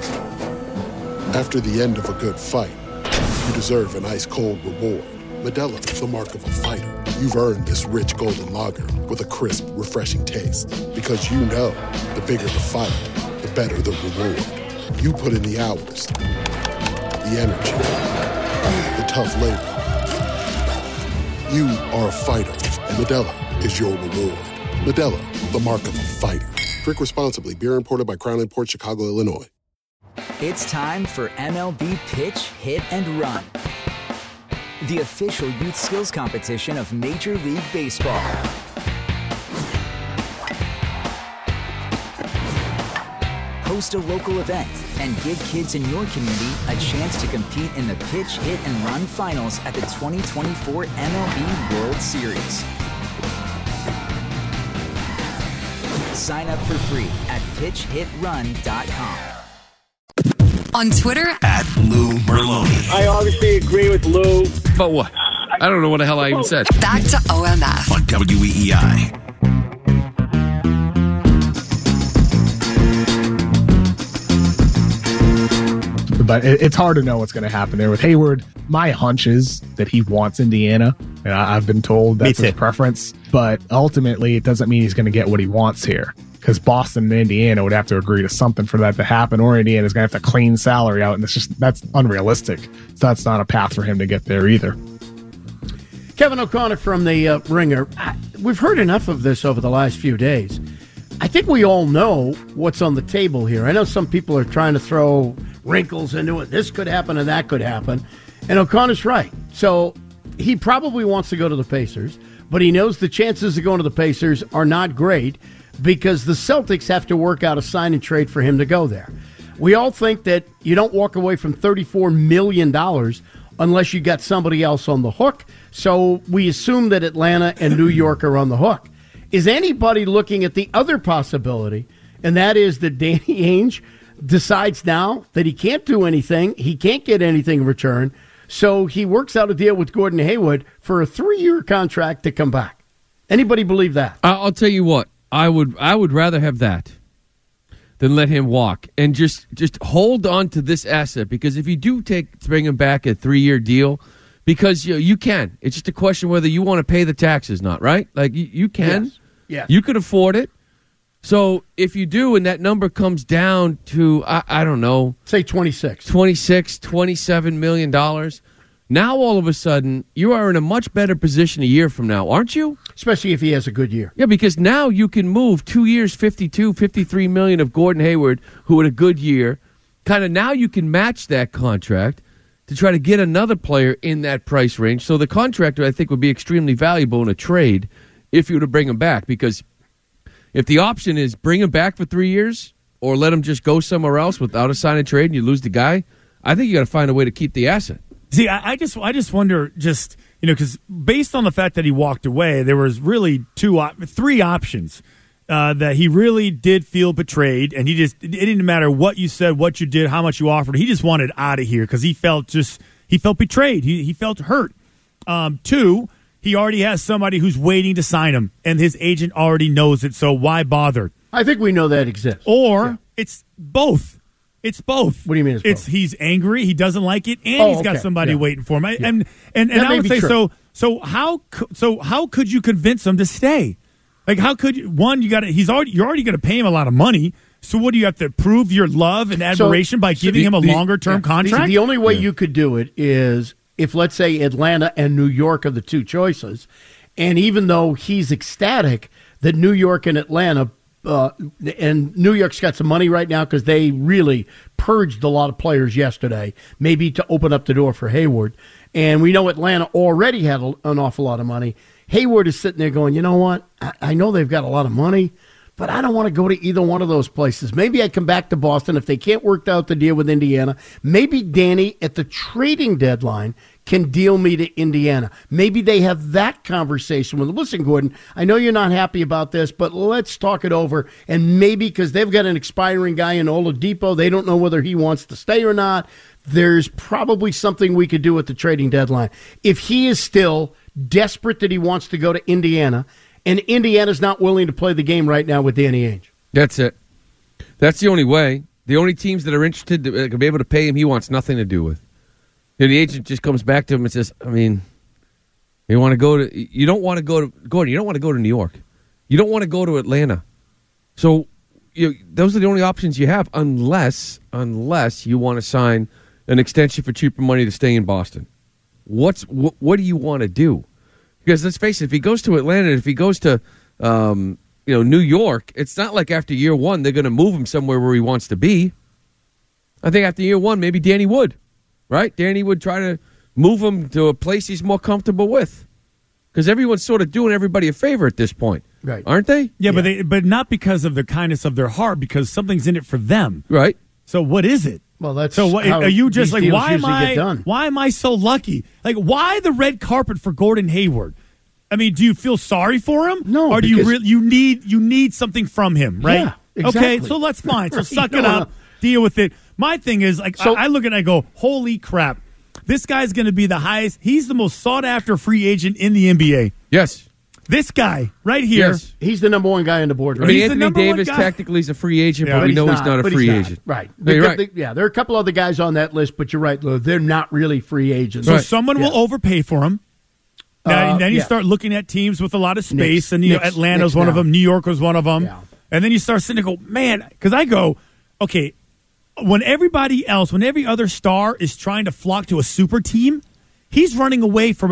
After the end of a good fight, you deserve an ice-cold reward. Modelo is the mark of a fighter. You've earned this rich golden lager with a crisp, refreshing taste. Because you know, the bigger the fight, the better the reward. You put in the hours, the energy, the tough labor. You are a fighter, and Modelo is your reward. Modelo, the mark of a fighter. Drink responsibly. Beer imported by Crown Imports, Chicago, Illinois. It's time for MLB Pitch, Hit, and Run. the official youth skills competition of Major League Baseball. Host a local event and give kids in your community a chance to compete in the Pitch, Hit, and Run Finals at the 2024 MLB World Series. Sign up for free at pitchhitrun.com. On Twitter @Lou Merloni. I obviously agree with Lou. But what? I don't know what the hell I even said. Back to OMF. On WEEI. But it's hard to know what's going to happen there with Hayward. My hunch is that he wants Indiana, and I've been told that's his preference. But ultimately, it doesn't mean he's going to get what he wants here, because Boston and Indiana would have to agree to something for that to happen, or Indiana's going to have to clean salary out, and that's unrealistic. So that's not a path for him to get there either. Kevin O'Connor from the Ringer. We've heard enough of this over the last few days. I think we all know what's on the table here. I know some people are trying to throw wrinkles into it. This could happen and that could happen. And O'Connor's right. So he probably wants to go to the Pacers, but he knows the chances of going to the Pacers are not great because the Celtics have to work out a sign and trade for him to go there. We all think that you don't walk away from $34 million unless you got somebody else on the hook. So we assume that Atlanta and New York are on the hook. Is anybody looking at the other possibility, and that is that Danny Ainge decides now that he can't do anything, he can't get anything in return, so he works out a deal with Gordon Hayward for a 3-year contract to come back? Anybody believe that? I'll tell you what, I would rather have that than let him walk and just hold on to this asset, because if you do bring him back a 3-year deal, because you can. It's just a question whether you want to pay the taxes, not right? Like you can. Yes. Yeah. You could afford it. So if you do, and that number comes down to I don't know, say $27 million, now all of a sudden you are in a much better position a year from now, aren't you? Especially if he has a good year. Yeah, because now you can move 2 years, $53 million of Gordon Hayward, who had a good year. Kind of now you can match that contract to try to get another player in that price range. So the contractor, I think, would be extremely valuable in a trade if you were to bring him back. Because if the option is bring him back for 3 years or let him just go somewhere else without a sign and trade and you lose the guy, I think you got to find a way to keep the asset. See, I just wonder, because based on the fact that he walked away, there was really 3 options. That he really did feel betrayed, and it didn't matter what you said, what you did, how much you offered. He just wanted out of here because he felt betrayed. He felt hurt. 2, he already has somebody who's waiting to sign him, and his agent already knows it, so why bother? I think we know that exists. Or it's both. It's both. What do you mean it's both? He's angry, he doesn't like it, and he's got somebody waiting for him. And I would say true. so how could you convince him to stay? Like, how could you? One, you're already going to pay him a lot of money. So what do you have to prove your love and admiration by giving him a longer term contract? The only way you could do it is if, let's say, Atlanta and New York are the 2 choices, and even though he's ecstatic that New York and Atlanta, and New York's got some money right now because they really purged a lot of players yesterday, maybe to open up the door for Hayward, and we know Atlanta already had an awful lot of money. Hayward is sitting there going, you know what? I know they've got a lot of money, but I don't want to go to either one of those places. Maybe I come back to Boston if they can't work out the deal with Indiana. Maybe Danny at the trading deadline can deal me to Indiana. Maybe they have that conversation with him. Listen, Gordon, I know you're not happy about this, but let's talk it over. And maybe because they've got an expiring guy in Oladipo, they don't know whether he wants to stay or not. There's probably something we could do at the trading deadline. If he is still desperate that he wants to go to Indiana, and Indiana's not willing to play the game right now with Danny Ainge. That's it. That's the only way. The only teams that are interested to be able to pay him, he wants nothing to do with. The agent just comes back to him and says, you want to go to, you don't want to go to, Gordon, you don't want to go to New York. You don't want to go to Atlanta. So those are the only options you have unless you want to sign an extension for cheaper money to stay in Boston. What do you want to do? Because let's face it, if he goes to Atlanta, if he goes to New York, it's not like after year 1 they're going to move him somewhere where he wants to be. I think after year 1, maybe Danny would, right? Danny would try to move him to a place he's more comfortable with. Because everyone's sort of doing everybody a favor at this point, right? Aren't they? Yeah, but not because of the kindness of their heart, because something's in it for them, right? So what is it? Well, that's so. What, how are you just these like deals why am usually get done. Why am I so lucky? Like why the red carpet for Gordon Hayward? I mean, do you feel sorry for him? No, or do you really you need something from him, right? Yeah, exactly. Okay, so that's fine. So Right. suck it up, deal with it. My thing is like I look at it and I go, holy crap. This guy's going to be the highest. He's the most sought-after free agent in the NBA. Yes. This guy right here. Yes. He's the number one guy on the board. I Right? mean, He's the Anthony number one Davis guy. technically is a free agent, Yeah, but we know he's not a but free he's not. agent. Right. No, you're right. There are a couple other guys on that list, but you're right, Lou. They're not really free agents. So someone will overpay for him. Then you yeah. start looking at teams with a lot of space, Knicks. and Atlanta's one of them, New York was one of them. Yeah. And then you start sitting and go, man, because I go, okay, when everybody else, when every other star is trying to flock to a super team, he's running away from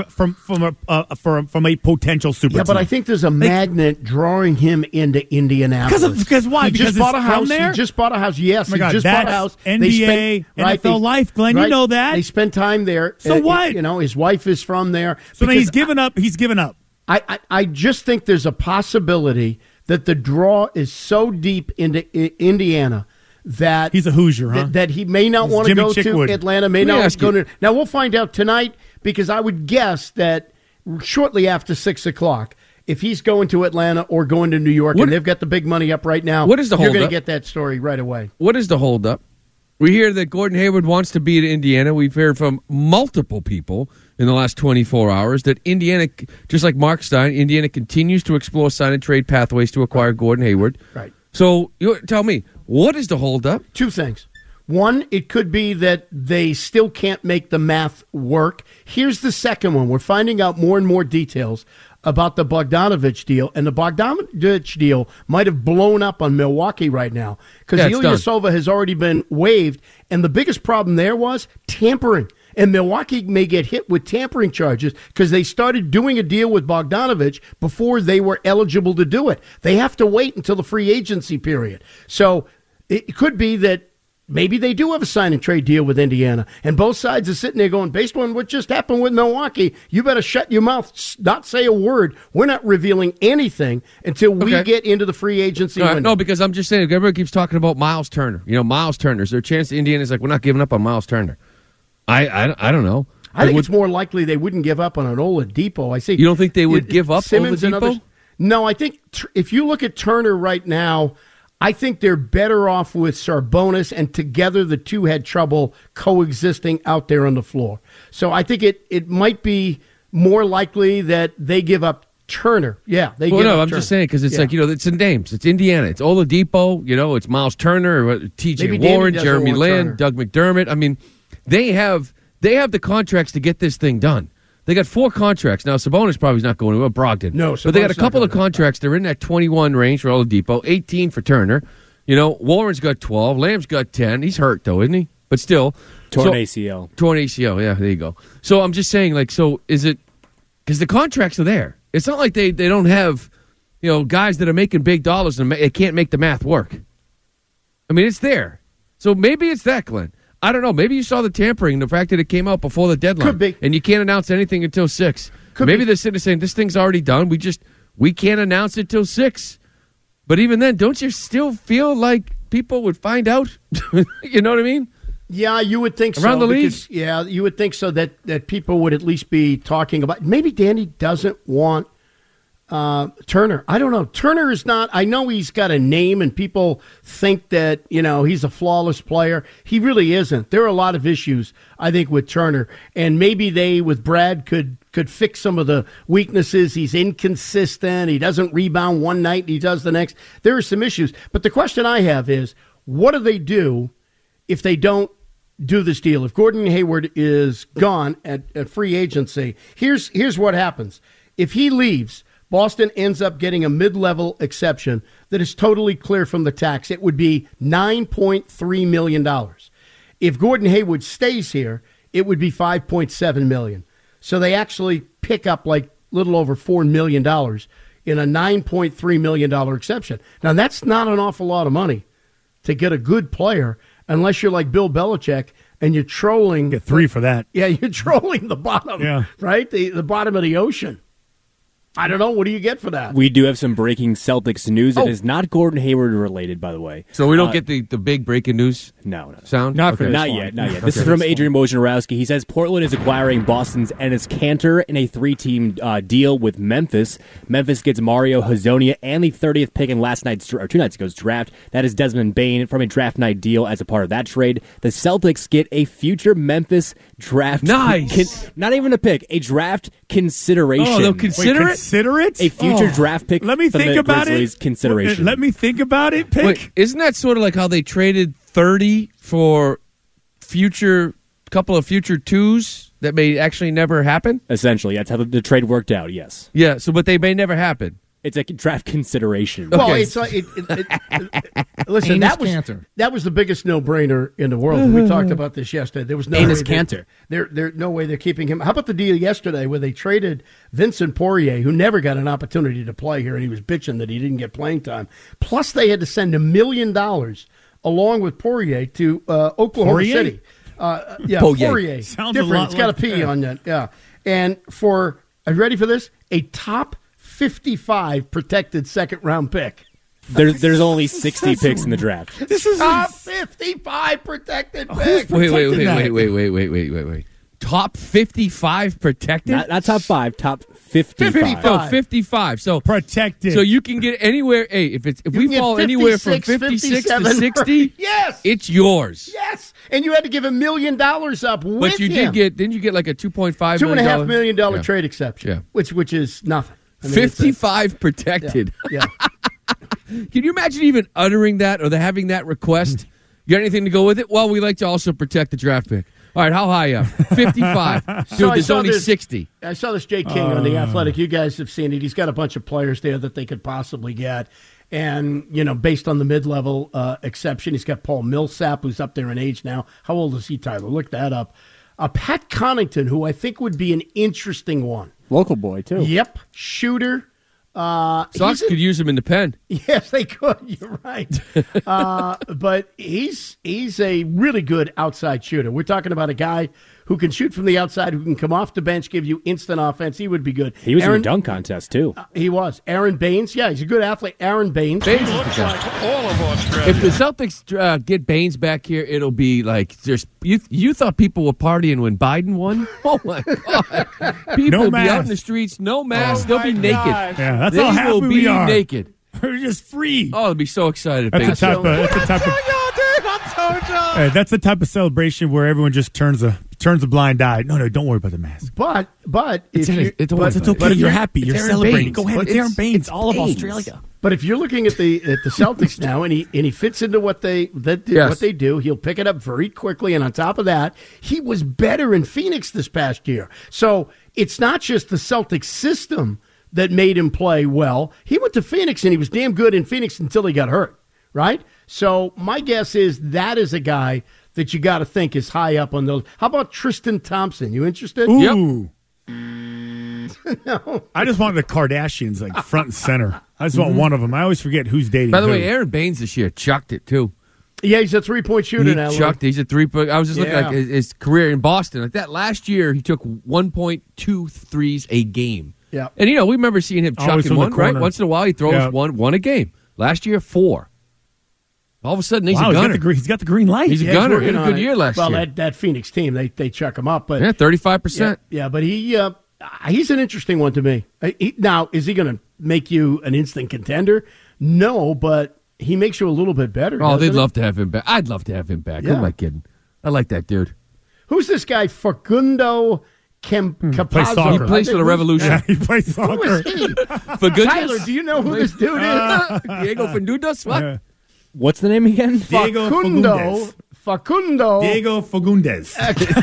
a potential super team. Yeah, but I think there's a magnet drawing him into Indianapolis. Because why? He Because just bought a it's house. from there? He just bought a house. Yes, Oh my God, he just bought a that's house. NBA, NFL life, Glenn. You know that. They spend time there. So what? You know, his wife is from there. So then Because he's given up. He's given up. I just think there's a possibility that the draw is so deep into Indiana that he's a Hoosier, huh? That he may not He's want to Jimmy go Chickwood. to Atlanta. May Let me not ask go you- to. Now we'll find out tonight because I would guess that shortly after 6 o'clock, if he's going to Atlanta or going to New York, and they've got the big money up right now, What is the you're going to holdup? get that story right away. What is the holdup? We hear that Gordon Hayward wants to be at Indiana. We've heard from multiple people in the last 24 hours that Indiana, just like Mark Stein, Indiana continues to explore sign and trade pathways to acquire Gordon Hayward. Right. So tell me, what is the holdup? Two things. One, it could be that they still can't make the math work. Here's the second one. We're finding out more and more details about the Bogdanovich deal, and the Bogdanovich deal might have blown up on Milwaukee right now because Yeah, it's done. Ilyasova has already been waived, and the biggest problem there was tampering. And Milwaukee may get hit with tampering charges because they started doing a deal with Bogdanovich before they were eligible to do it. They have to wait until the free agency period. So it could be that maybe they do have a sign and trade deal with Indiana, and both sides are sitting there going, based on what just happened with Milwaukee, you better shut your mouth, not say a word. We're not revealing anything until we get into the free agency window. No, because I'm just saying, everybody keeps talking about Miles Turner. You know, Miles Turner. Is there a chance that Indiana's like, we're not giving up on Miles Turner? I don't know. I think it's more likely they wouldn't give up on an Oladipo. I see. You don't think they would give up Simmons and Oladipo? others? No, I think if you look at Turner right now, I think they're better off with Sabonis, and together the two had trouble coexisting out there on the floor. So I think it might be more likely that they give up Turner. Yeah, they give up I'm Turner. just saying because it's Yeah. like, you know, it's in names. It's Indiana. It's Oladipo. You know, it's Miles Turner, Maybe T.J. Danny Warren, doesn't Jeremy want Lin, Turner. Doug McDermott. I mean, they have the contracts to get this thing done. They got 4 contracts. Now, Sabonis probably is not going to Brogdon. No, but they got a Sabonis couple not of going contracts. They're in that 21 range for Oladipo, 18 for Turner. You know, Warren's got 12. Lamb's got 10. He's hurt, though, isn't he? But still. Torn ACL. Torn ACL, yeah, there you go. So I'm just saying, like, so is it – because the contracts are there. It's not like they don't have, you know, guys that are making big dollars and they can't make the math work. I mean, it's there. So maybe it's that, Glenn. I don't know. Maybe you saw the tampering, the fact that it came out before the deadline. Could be. And you can't announce anything until 6. Maybe they're sitting there saying, this thing's already done. We can't announce it till 6. But even then, don't you still feel like people would find out? You know what I mean? Yeah, you would think Around so. the league? Because, yeah, you would think so that people would at least be talking about. Maybe Danny doesn't want Turner. I don't know. Turner is not. I know he's got a name, and people think that, you know, he's a flawless player. He really isn't. There are a lot of issues, I think, with Turner, and maybe they with Brad could fix some of the weaknesses. He's inconsistent. He doesn't rebound one night and he does the next. There are some issues. But the question I have is, what do they do if they don't do this deal? If Gordon Hayward is gone at free agency, here's what happens. If he leaves, Boston ends up getting a mid-level exception that is totally clear from the tax. It would be $9.3 million. If Gordon Hayward stays here, it would be $5.7 million. So they actually pick up like a little over $4 million in a $9.3 million exception. Now, that's not an awful lot of money to get a good player unless you're like Bill Belichick and you're trolling. Get 3 for that. Yeah, you're trolling the bottom, right? The bottom of the ocean. I don't know. What do you get for that? We do have some breaking Celtics news. It is not Gordon Hayward related, by the way. So we don't get the big breaking news sound? Not yet. This is from Adrian Wojnarowski. He says Portland is acquiring Boston's Enes Kanter in a 3-team deal with Memphis. Memphis gets Mario Hezonja and the 30th pick in 2 nights ago's draft. That is Desmond Bane from a draft night deal as a part of that trade. The Celtics get a future Memphis draft. Nice. Not even a pick, a draft consideration. Oh, they'll consider it? Consider it? A future draft pick. Let me for think the about Grizzlies it. Consideration. Let me think about it. Pick. Wait, isn't that sort of like how they traded 30 for couple of future 2s that may actually never happen? Essentially, that's how the trade worked out. Yes. Yeah. So, but they may never happen. It's a draft consideration. Well, it's like listen. That was the biggest no-brainer in the world. We talked about this yesterday. There was no Enes way Kanter. There no way they're keeping him. How about the deal yesterday where they traded Vincent Poirier, who never got an opportunity to play here, and he was bitching that he didn't get playing time. Plus, they had to send $1 million along with Poirier to Oklahoma City. Poirier. Sounds different. a lot It's got like a P on that. Yeah, and are you ready for this? A top 55 protected second-round pick. There's only 60 picks in the draft. This is top 55 protected picks. Wait. Top 55 protected? Not top 5, top 55. 55. So protected. So you can get anywhere. Hey, if we fall anywhere from 56 to 60, yes, it's yours. Yes, and you had to give $1 million up with But you him. didn't you get like a $2.5 million? $2.5 million trade exception, which is nothing. I mean, 55 protected. Yeah. Can you imagine even uttering that or having that request? You got anything to go with it? Well, we like to also protect the draft pick. All right, how high up? 55. Dude, there's only 60. I saw this Jay King on The Athletic. You guys have seen it. He's got a bunch of players there that they could possibly get. And, based on the mid-level exception, he's got Paul Millsap, who's up there in age now. How old is he, Tyler? Look that up. Pat Connaughton, who I think would be an interesting one. Local boy, too. Yep. Shooter. Sox could use him in the pen. Yes, they could. You're right. But he's a really good outside shooter. We're talking about a guy who can shoot from the outside, who can come off the bench, give you instant offense. He would be good. He was in the dunk contest, too. He was. Aaron Baines. Yeah, he's a good athlete. Aaron Baines. Looks like all of Australia. If the Celtics get Baines back here, it'll be like you thought people were partying when Biden won? Oh, my God. People will be out in the streets, no mask. They'll be naked. Yeah, that's they how happy will be we are. naked. We're just free. Oh, they'll be so excited. That's the type of that's the type of celebration where everyone just turns a blind eye. No, don't worry about the mask. But it's okay. You're happy. You're celebrating. Go ahead. It's Aaron Baines. It's all of Australia. But if you're looking at the Celtics now, and he fits into what they do, he'll pick it up very quickly. And on top of that, he was better in Phoenix this past year. So it's not just the Celtics system that made him play well. He went to Phoenix and he was damn good in Phoenix until he got hurt. Right? So my guess is that is a guy that you got to think is high up on those. How about Tristan Thompson? You interested? Ooh. Yep. No. I just want the Kardashians like front and center. I just want one of them. I always forget who's dating. By the way, Aaron Baines this year chucked it too. Yeah, he's a 3-point shooter now. Chucked. He's a 3-point. I was just looking at his career in Boston. Like that last year, he took 1.2 threes a game. Yeah, and we remember seeing him chucking one. Right, once in a while he throws one a game. Last year, 4. All of a sudden, he's a gunner. He's got the green light. He's a gunner. He had a good year last year. Well, that Phoenix team, they chuck him up. But 35%. Yeah, but he's an interesting one to me. Now, is he going to make you an instant contender? No, but he makes you a little bit better. Oh, they'd love to have him back. I'd love to have him back. Yeah. Who am I kidding? I like that dude. Who's this guy, Facundo Campazzo? He plays for the Revolution. Yeah, he plays soccer. Who is he? Tyler, do you know who this dude is? Diego Fagundes? What? Yeah. What's the name again? Facundo. Diego Fagundes.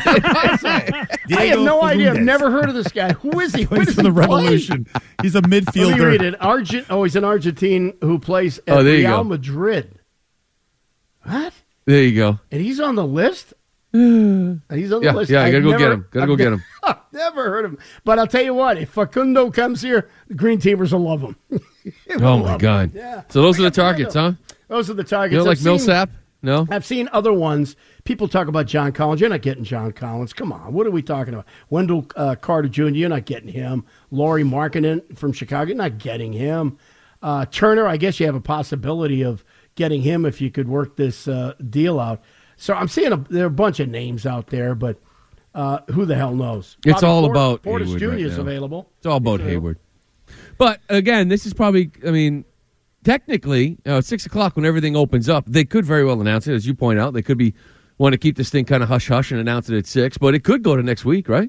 I have no idea. I've never heard of this guy. Who is he? Plays for the Revolution. He's a midfielder. Let me read it. He's an Argentine who plays at Real Madrid. What? There you go. And he's on the list? He's on the list. Yeah, I gotta go get him. I've never heard of him. But I'll tell you what, if Facundo comes here, the Green Teamers will love him. Oh, my God. Yeah. So those are the targets, huh? Those are the targets. You know, like Millsap? No? I've seen other ones. People talk about John Collins. You're not getting John Collins. Come on. What are we talking about? Wendell Carter Jr., you're not getting him. Laurie Markkinen from Chicago, you're not getting him. Turner, I guess you have a possibility of getting him if you could work this deal out. So I'm seeing there are a bunch of names out there, but who the hell knows? It's all about Portis Hayward Jr. right is now. available. It's all about Hayward. But, again, this is probably, technically, at 6 o'clock when everything opens up, they could very well announce it, as you point out. They could want to keep this thing kind of hush-hush and announce it at 6, but it could go to next week, right?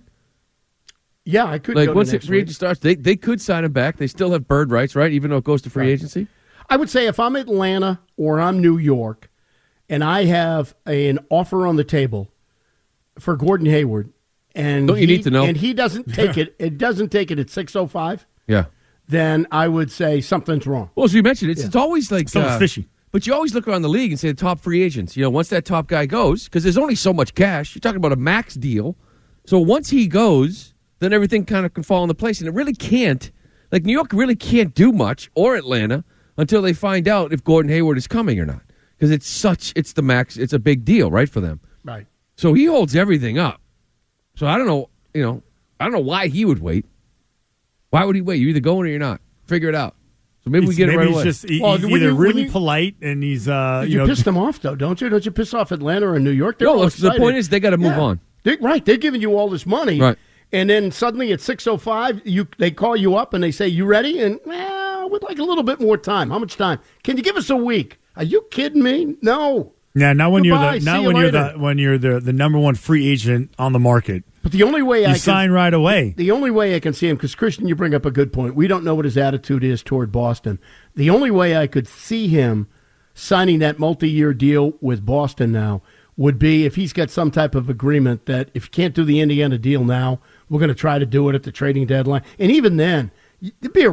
Yeah, I could like go once to the free agent starts, they could sign him back. They still have bird rights, right? Even though it goes to free agency. I would say if I'm Atlanta or I'm New York, and I have an offer on the table for Gordon Hayward, and don't you need to know? And he doesn't take it. It doesn't take it at 6:05. Yeah. Then I would say something's wrong. Well, as you mentioned, it's always like Something's fishy. But you always look around the league and say the top free agents. Once that top guy goes, because there's only so much cash. You're talking about a max deal. So once he goes, then everything kind of can fall into place, and it really can't. Like New York really can't do much, or Atlanta, until they find out if Gordon Hayward is coming or not. Because it's the max. It's a big deal, right, for them. Right. So he holds everything up. So I don't know. I don't know why he would wait. Why would he wait? You're either going or you're not. Figure it out. So maybe we get it right away. He's either really polite and he's you pissed them off though, don't you? Don't you piss off Atlanta or New York? They're all the excited. point is they got to move on. They're giving you all this money, right? And then suddenly at 6:05, they call you up and they say, "You ready?" And we'd like a little bit more time. How much time? Can you give us a week? Are you kidding me? No. Yeah, not when Goodbye. you're the number one free agent on the market. But the only way you sign right away. The only way I can see him, because Christian, you bring up a good point. We don't know what his attitude is toward Boston. The only way I could see him signing that multi-year deal with Boston now would be if he's got some type of agreement that if you can't do the Indiana deal now, we're going to try to do it at the trading deadline. And even then, it'd be a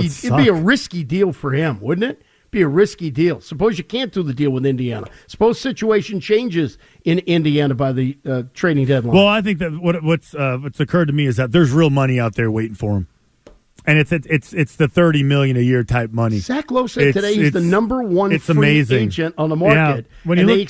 risky deal for him, wouldn't it? Be a risky deal. Suppose you can't do the deal with Indiana. Suppose situation changes in Indiana by the trading deadline. Well, I think that what's occurred to me is that there's real money out there waiting for him, and it's the $30 million a year type money. Zach Lowe said today he's the number one free agent on the market. Yeah. When you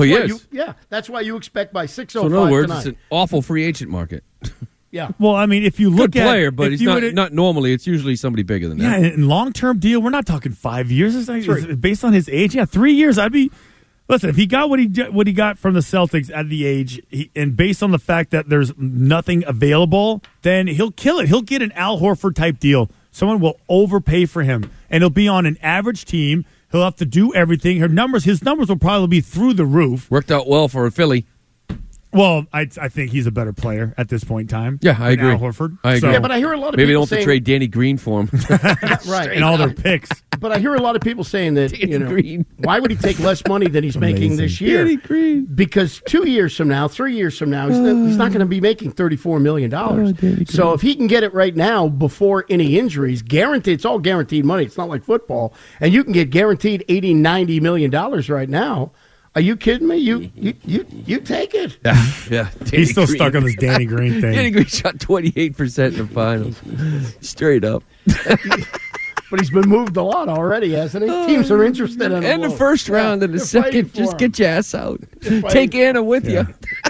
that's why you expect by 6:05 So in other words, tonight. it's an awful free agent market. Yeah. Well, I mean, if you look good player, but he's not normally. It's usually somebody bigger than that. Yeah, and long-term deal, we're not talking 5 years. It's based on his age. Yeah, 3 years. Listen, if he got what he got from the Celtics at the age, and based on the fact that there's nothing available, then he'll kill it. He'll get an Al Horford type deal. Someone will overpay for him, and he'll be on an average team. He'll have to do everything. His numbers will probably be through the roof. Worked out well for Philly. Well, I think he's a better player at this point in time. Yeah, I agree. Al Horford. I agree. Yeah, but I hear a lot of maybe people don't have to trade Danny Green for him. Right. And all their picks. But I hear a lot of people saying that, why would he take less money than he's making this year? Danny Green. Because 2 years from now, 3 years from now, he's not going to be making $34 million. So if he can get it right now before any injuries, guaranteed, it's all guaranteed money. It's not like football. And you can get guaranteed $80, $90 million right now. Are you kidding me? You take it. Yeah. He's still stuck on this Danny Green thing. Danny Green shot 28% in the finals. Straight up. But he's been moved a lot already, hasn't he? Teams are interested in him. And the first round and the second, just get your ass out. Take Anna with you.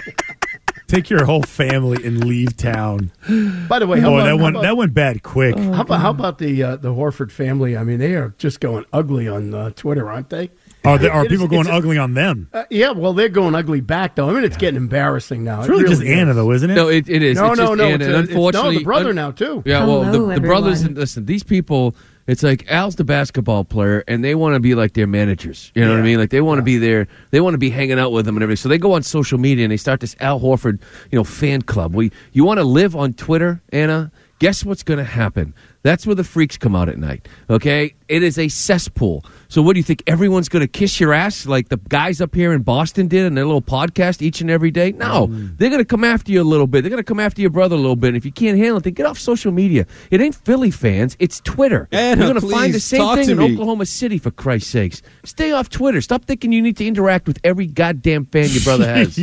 Take your whole family and leave town. By the way, that went bad quick. How about the Horford family? I mean, they are just going ugly on Twitter, aren't they? Are people going ugly on them? Yeah, well, they're going ugly back, though. I mean, it's getting embarrassing now. It's really just Anna, though, isn't it? No, it is. No, it's just Anna. Unfortunately, the brother now, too. Yeah, well, the brothers, listen, these people, it's like Al's the basketball player, and they want to be like their managers. You know what I mean? Like, they want to be there. They want to be hanging out with them and everything. So they go on social media, and they start this Al Horford, fan club. You want to live on Twitter, Anna? Guess what's going to happen? That's where the freaks come out at night, okay? It is a cesspool. So what do you think? Everyone's going to kiss your ass like the guys up here in Boston did in their little podcast each and every day? No. They're going to come after you a little bit. They're going to come after your brother a little bit. And if you can't handle it, then get off social media. It ain't Philly fans. It's Twitter. Anna, you're going to find the same thing in me. Oklahoma City, for Christ's sakes. Stay off Twitter. Stop thinking you need to interact with every goddamn fan your brother has.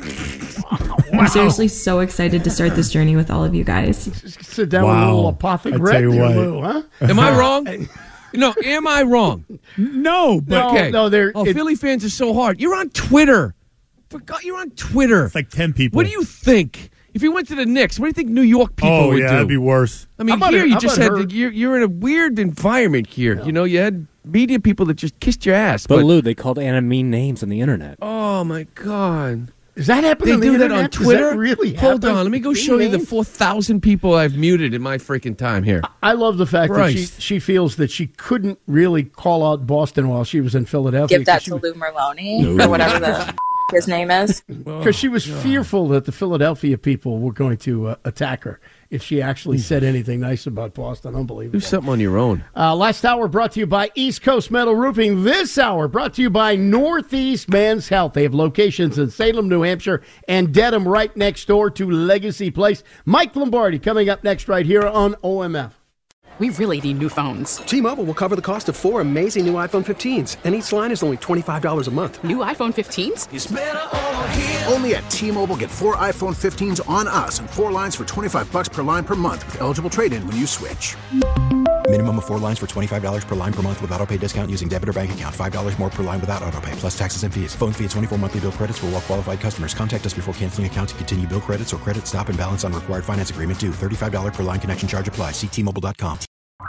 I'm seriously so excited to start this journey with all of you guys. Sit down with a little apothecary, Lou, huh? Am I wrong? No, am I wrong? No, but Philly fans are so hard. You're on Twitter. Forgot you're on Twitter. It's like 10 people. What do you think? If you went to the Knicks, what do you think New York people would do? That'd be worse. I mean, here you just had you're in a weird environment here. Yeah. You know, you had media people that just kissed your ass. But Lou, they called Anna mean names on the internet. Oh my God. Is that happening? They do that on Twitter? Really Hold on, let me go show you the 4,000 people I've muted in my freaking time here. I love the fact that she feels that she couldn't really call out Boston while she was in Philadelphia. Give that to Lou Merlone or whatever his name is. Because she was fearful that the Philadelphia people were going to attack her if she actually said anything nice about Boston. Unbelievable. Do something on your own. Last hour brought to you by East Coast Metal Roofing. This hour brought to you by Northeast Men's Health. They have locations in Salem, New Hampshire, and Dedham right next door to Legacy Place. Mike Lombardi coming up next right here on OMF. We really need new phones. T-Mobile will cover the cost of 4 amazing new iPhone 15s, and each line is only $25 a month. New iPhone 15s? It's better over here. Only at T-Mobile, get 4 iPhone 15s on us and 4 lines for $25 per line per month with eligible trade-in when you switch. Minimum of 4 lines for $25 per line per month with autopay discount using debit or bank account. $5 more per line without autopay, plus taxes and fees. Phone fee at 24 monthly bill credits for well-qualified customers. Contact us before canceling account to continue bill credits or credit stop and balance on required finance agreement due. $35 per line connection charge applies. See T-Mobile.com.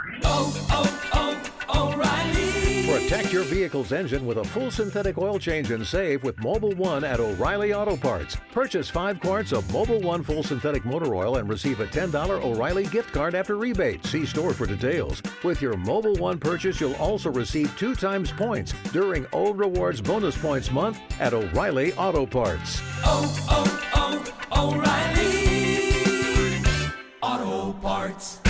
O'Reilly. Protect your vehicle's engine with a full synthetic oil change and save with Mobil 1 at O'Reilly Auto Parts. Purchase 5 quarts of Mobil 1 full synthetic motor oil and receive a $10 O'Reilly gift card after rebate. See store for details. With your Mobil 1 purchase, you'll also receive 2 times points during O Rewards Bonus Points Month at O'Reilly Auto Parts. O'Reilly Auto Parts.